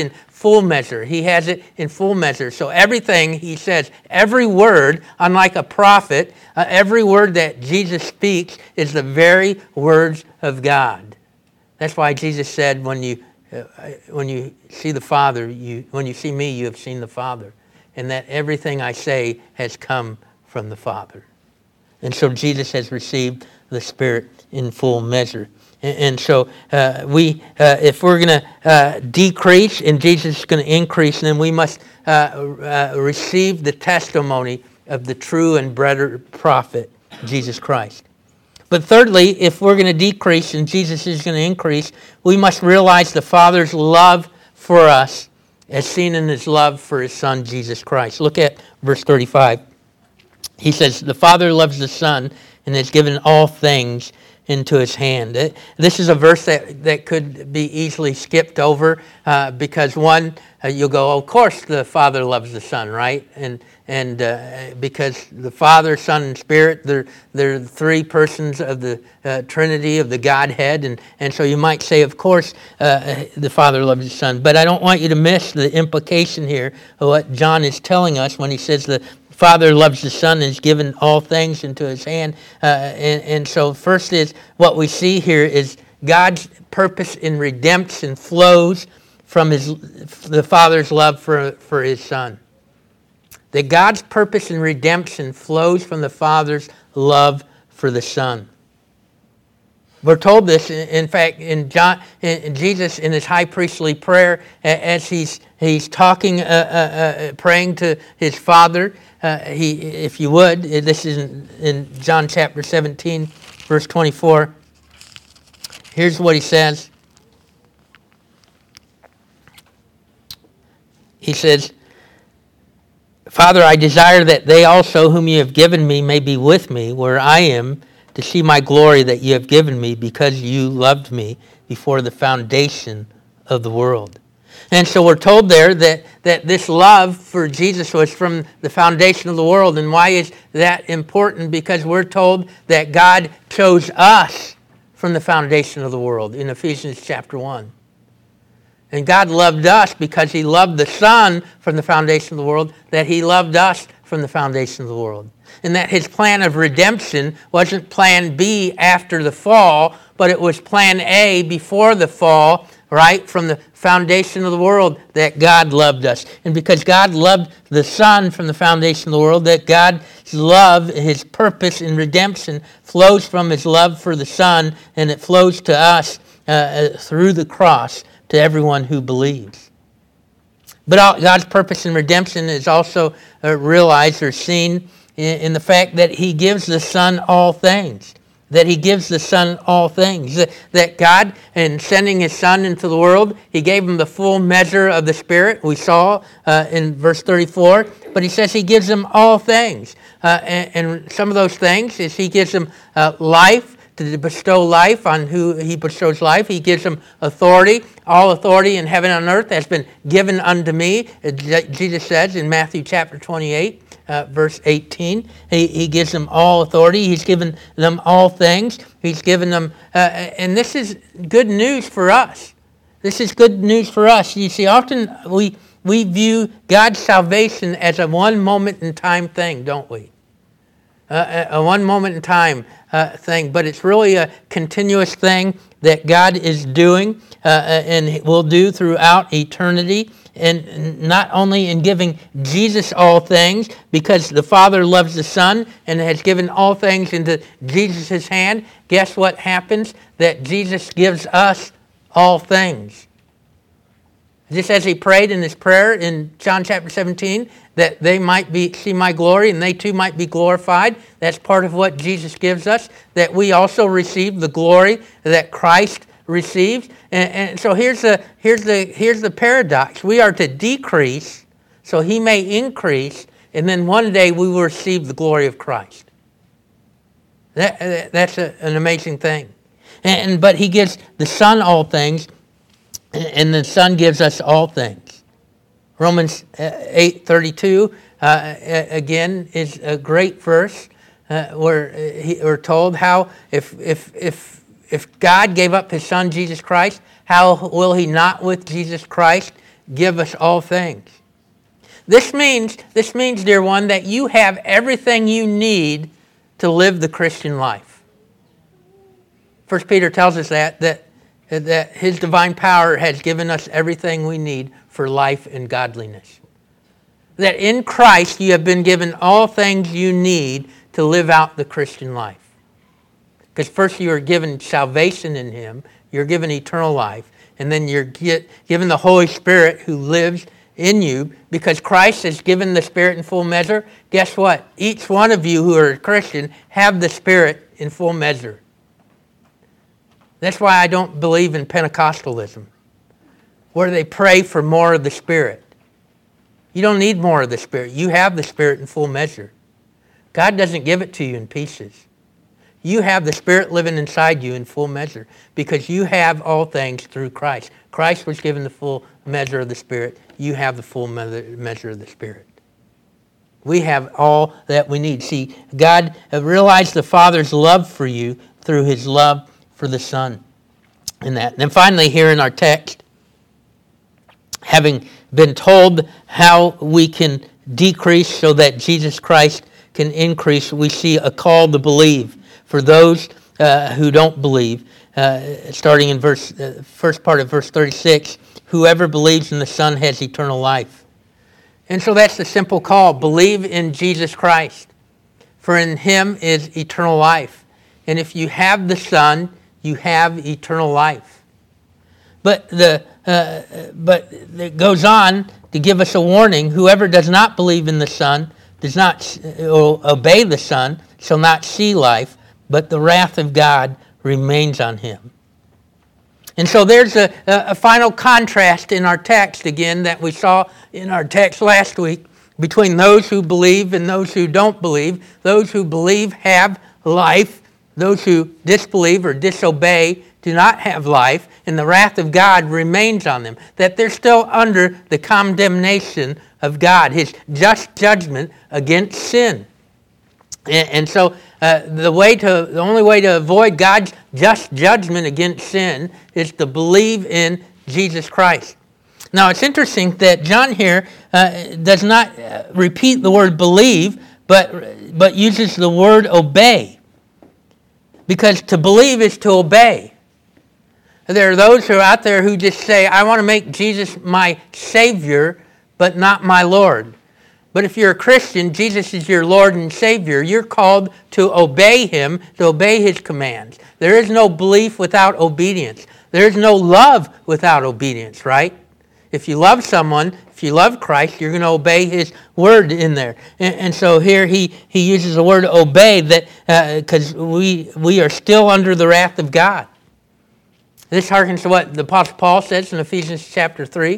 full measure. He has it in full measure. So everything he says, every word, unlike a prophet, every word that Jesus speaks is the very words of God. That's why Jesus said, when you see the Father, when you see me, you have seen the Father. And that everything I say has come from the Father. And so Jesus has received the Spirit in full measure. And so if we're going to decrease and Jesus is going to increase, then we must receive the testimony of the true and better prophet, Jesus Christ. But thirdly, if we're going to decrease and Jesus is going to increase, we must realize the Father's love for us as seen in his love for his Son, Jesus Christ. Look at verse 35. He says, the Father loves the Son and has given all things into his hand. This is a verse that could be easily skipped over because one, you'll go, of course the Father loves the Son, right? And because the Father, Son, and Spirit, they're three persons of the Trinity of the Godhead, and so you might say, of course, the Father loves the Son. But I don't want you to miss the implication here of what John is telling us when he says the Father loves the Son and has given all things into his hand. And so first is what we see here is God's purpose in redemption flows from the Father's love for his Son. That God's purpose in redemption flows from the Father's love for the Son. We're told this, in fact, in Jesus in his high priestly prayer, as he's talking, praying to his Father. If you would, this is in John chapter 17, verse 24. Here's what he says. He says, Father, I desire that they also whom you have given me may be with me where I am, to see my glory that you have given me, because you loved me before the foundation of the world. And so we're told there that this love for Jesus was from the foundation of the world. And why is that important? Because we're told that God chose us from the foundation of the world in Ephesians chapter 1. And God loved us because he loved the Son from the foundation of the world, that he loved us from the foundation of the world. And that his plan of redemption wasn't plan B after the fall, but it was plan A before the fall, right? From the foundation of the world, that God loved us. And because God loved the Son from the foundation of the world, that God's love, his purpose in redemption, flows from his love for the Son, and it flows to us through the cross to everyone who believes. But God's purpose in redemption is also realized or seen in the fact that he gives the Son all things. That he gives the Son all things. That God, in sending his Son into the world, he gave him the full measure of the Spirit. We saw in verse 34. But he says he gives him all things. And some of those things is he gives him life, to bestow life on who he bestows life. He gives them authority. All authority in heaven and earth has been given unto me, Jesus says in Matthew chapter 28, verse 18. He gives them all authority. He's given them all things. He's given them, and this is good news for us. This is good news for us. You see, often we view God's salvation as a one moment in time thing, don't we? A one moment in time thing, but it's really a continuous thing that God is doing and will do throughout eternity. And not only in giving Jesus all things, because the Father loves the Son and has given all things into Jesus' hand, guess what happens? That Jesus gives us all things. Just as he prayed in his prayer in John chapter 17, that they might see my glory and they too might be glorified. That's part of what Jesus gives us, that we also receive the glory that Christ received. And so here's the paradox. We are to decrease so he may increase, and then one day we will receive the glory of Christ. That's an amazing thing. But he gives the Son all things, and the Son gives us all things. Romans 8:32 again is a great verse where we're told how if God gave up his Son Jesus Christ, how will he not with Jesus Christ give us all things. This means, dear one, that you have everything you need to live the Christian life. 1 Peter tells us that his divine power has given us everything we need for life and godliness. That in Christ you have been given all things you need to live out the Christian life. Because first you are given salvation in him, you're given eternal life, and then you're given the Holy Spirit who lives in you. Because Christ has given the Spirit in full measure, guess what? Each one of you who are a Christian have the Spirit in full measure. That's why I don't believe in Pentecostalism, where they pray for more of the Spirit. You don't need more of the Spirit. You have the Spirit in full measure. God doesn't give it to you in pieces. You have the Spirit living inside you in full measure because you have all things through Christ. Christ was given the full measure of the Spirit. You have the full measure of the Spirit. We have all that we need. See, God realized the Father's love for you through his love for the Son in that. And then finally here in our text, having been told how we can decrease so that Jesus Christ can increase, we see a call to believe for those who don't believe. Starting in first part of verse 36, whoever believes in the Son has eternal life. And so that's the simple call. Believe in Jesus Christ, for in him is eternal life. And if you have the Son, you have eternal life. But it goes on to give us a warning. Whoever does not believe in the Son, does not obey the Son, shall not see life, but the wrath of God remains on him. And so there's a final contrast in our text again that we saw in our text last week between those who believe and those who don't believe. Those who believe have life. Those who disbelieve or disobey do not have life, and the wrath of God remains on them. That they're still under the condemnation of God, his just judgment against sin. And so the only way to avoid God's just judgment against sin is to believe in Jesus Christ. Now it's interesting that John here does not repeat the word believe, but uses the word obey. Because to believe is to obey. There are those who are out there who just say, I want to make Jesus my Savior, but not my Lord. But if you're a Christian, Jesus is your Lord and Savior. You're called to obey him, to obey his commands. There is no belief without obedience. There is no love without obedience, right? If you love someone, if you love Christ, you're going to obey his word in there. And so here he uses the word obey that because we are still under the wrath of God. This harkens to what the Apostle Paul says in Ephesians chapter 2,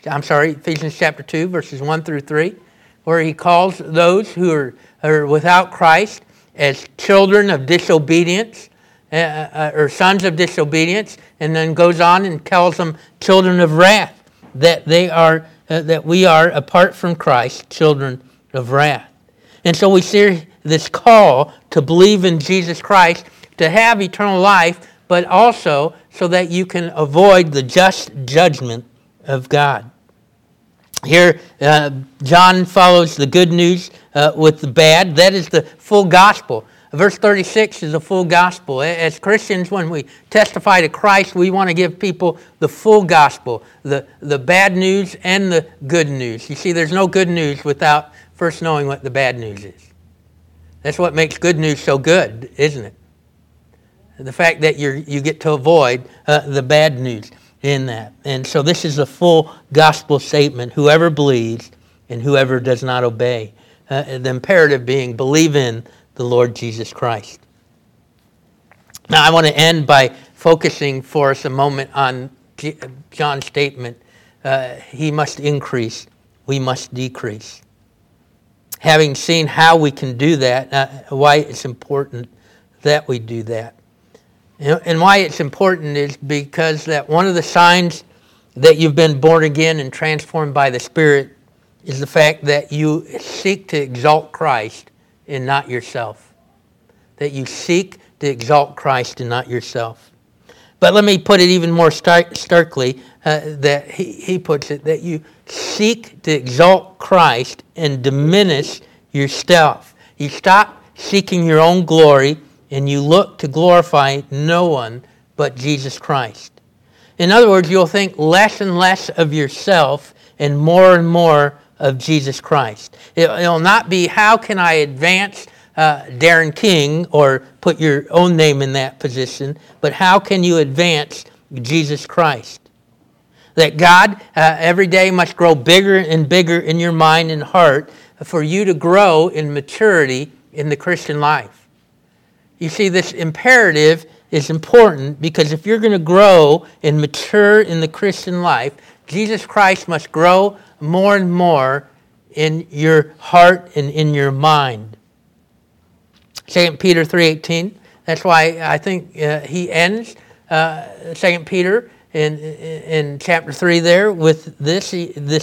verses 1 through 3, where he calls those who are without Christ as children of disobedience, or sons of disobedience, and then goes on and calls them children of wrath. That we are, apart from Christ, children of wrath. And so we see this call to believe in Jesus Christ, to have eternal life, but also so that you can avoid the just judgment of God. Here, John follows the good news with the bad. That is the full gospel. Verse 36 is the full gospel. As Christians, when we testify to Christ, we want to give people the full gospel, the bad news and the good news. You see, there's no good news without first knowing what the bad news is. That's what makes good news so good, isn't it? The fact that you get to avoid the bad news in that. And so this is a full gospel statement. Whoever believes and whoever does not obey. The imperative being believe in the Lord Jesus Christ. Now I want to end by focusing for us a moment on John's statement, he must increase, we must decrease. Having seen how we can do that, why it's important that we do that. And why it's important is because that one of the signs that you've been born again and transformed by the Spirit is the fact that you seek to exalt Christ and not yourself. That you seek to exalt Christ and not yourself. But let me put it even more starkly. that he puts it, that you seek to exalt Christ and diminish yourself. You stop seeking your own glory and you look to glorify no one but Jesus Christ. In other words, you'll think less and less of yourself and more of Jesus Christ. It'll not be, how can I advance Darren King or put your own name in that position, but how can you advance Jesus Christ? That God every day must grow bigger and bigger in your mind and heart for you to grow in maturity in the Christian life. You see, this imperative is important because if you're going to grow and mature in the Christian life, Jesus Christ must grow more and more in your heart and in your mind. 2 Peter 3:18, that's why I think he ends 2 Peter in chapter 3 there with this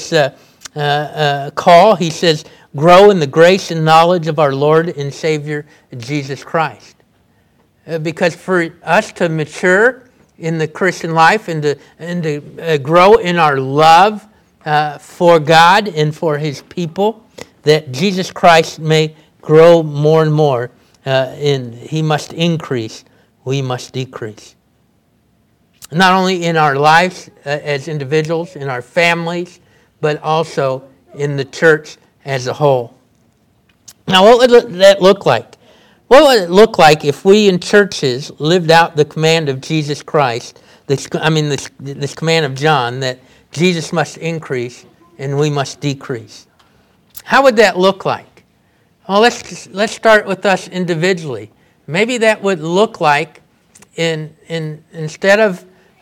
call. He says, grow in the grace and knowledge of our Lord and Savior Jesus Christ. Because for us to mature in the Christian life and to grow in our love for God and for His people, that Jesus Christ may grow more and more. He must increase, we must decrease. Not only in our lives as individuals, in our families, but also in the church as a whole. Now, what would that look like? What would it look like if we in churches lived out the command of Jesus Christ, this command of John, that Jesus must increase and we must decrease? How would that look like? Well, let's start with us individually. Maybe that would look like instead of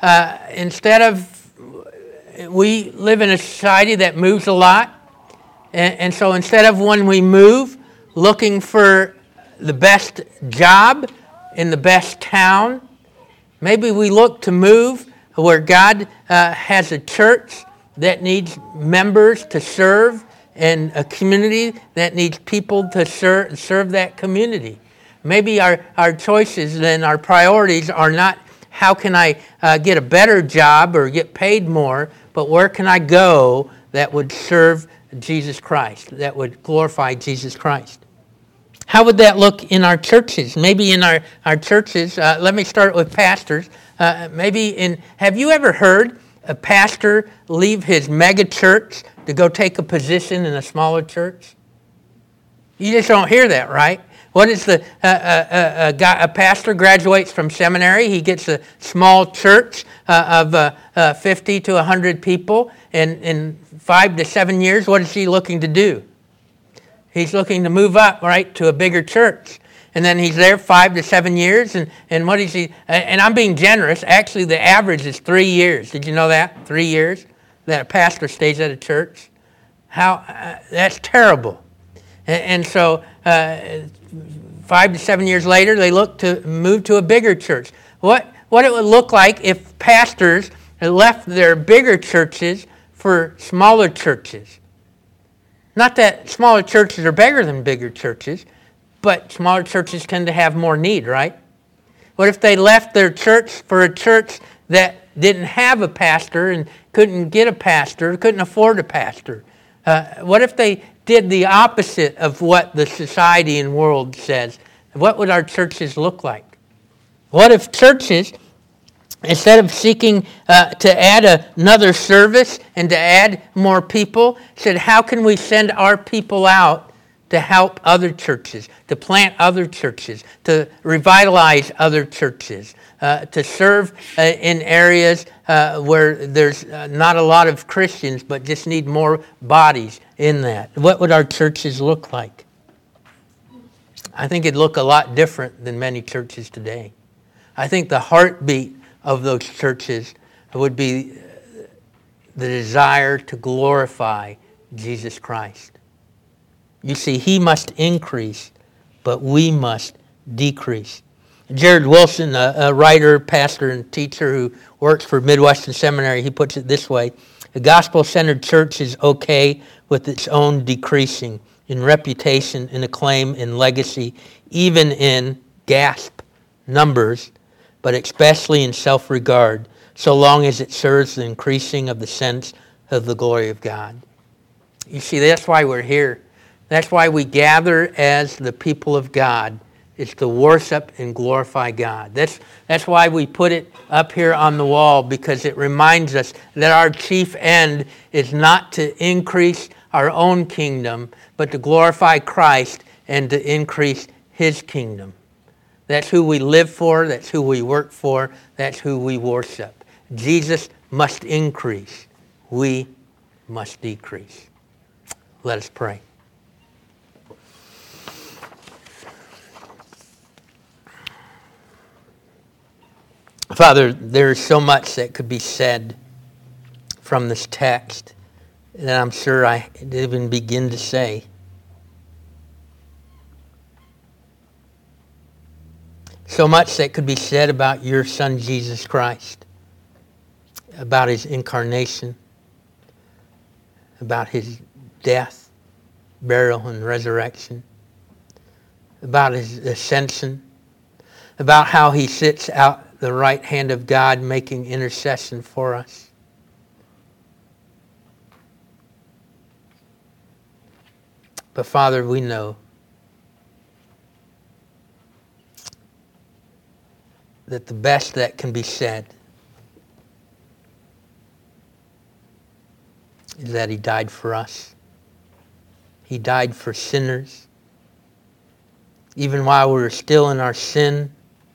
we live in a society that moves a lot, and so instead of when we move looking for the best job in the best town, maybe we look to move where God has a church that needs members to serve and a community that needs people to serve that community. Maybe our choices and our priorities are not how can I get a better job or get paid more, but where can I go that would serve Jesus Christ, that would glorify Jesus Christ? How would that look in our churches? Maybe in our churches, let me start with pastors. Have you ever heard a pastor leave his mega church to go take a position in a smaller church? You just don't hear that, right? What is a pastor graduates from seminary, he gets a small church of 50 to 100 people, and in 5 to 7 years, what is he looking to do? He's looking to move up, right, to a bigger church. And then he's there 5 to 7 years, and what is he? And I'm being generous. Actually, the average is 3 years. Did you know that? 3 years that a pastor stays at a church. That's terrible. And so 5 to 7 years later, they look to move to a bigger church. What it would look like if pastors left their bigger churches for smaller churches. Not that smaller churches are better than bigger churches, but smaller churches tend to have more need, right? What if they left their church for a church that didn't have a pastor and couldn't get a pastor, couldn't afford a pastor? What if they did the opposite of what the society and world says? What would our churches look like? What if churches, instead of seeking to add another service and to add more people, said, how can we send our people out to help other churches, to plant other churches, to revitalize other churches, to serve in areas where there's not a lot of Christians, but just need more bodies in that? What would our churches look like? I think it'd look a lot different than many churches today. I think the heartbeat of those churches would be the desire to glorify Jesus Christ. You see, He must increase, but we must decrease. Jared Wilson, a writer, pastor, and teacher who works for Midwestern Seminary, he puts it this way: a gospel-centered church is okay with its own decreasing in reputation, in acclaim, in legacy, even in gasp numbers, but especially in self-regard. so long as it serves the increasing of the sense of the glory of God. You see, that's why we're here. That's why we gather as the people of God, is to worship and glorify God. That's why we put it up here on the wall, because it reminds us that our chief end is not to increase our own kingdom, but to glorify Christ and to increase His kingdom. That's who we live for. That's who we work for. That's who we worship. Jesus must increase. We must decrease. Let us pray. Father, there is so much that could be said from this text that I'm sure I didn't even begin to say. So much that could be said about your Son, Jesus Christ, about His incarnation, about His death, burial, and resurrection, about His ascension, about how He sits out the right hand of God making intercession for us. But Father, we know that the best that can be said is that He died for us. He died for sinners. Even while we were still in our sin,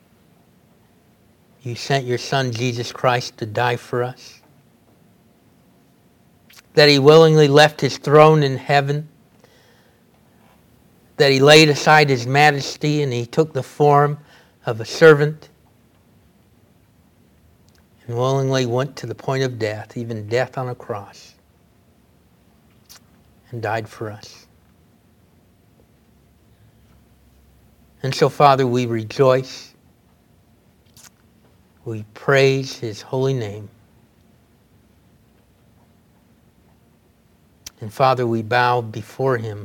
You sent Your Son, Jesus Christ, to die for us. That He willingly left His throne in heaven. That He laid aside His majesty and He took the form of a servant and willingly went to the point of death, even death on a cross, and died for us. And so, Father, we rejoice. We praise His holy name. And Father, we bow before Him,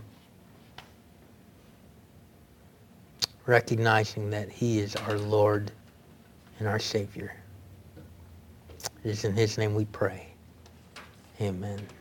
recognizing that He is our Lord and our Savior. It is in His name we pray. Amen.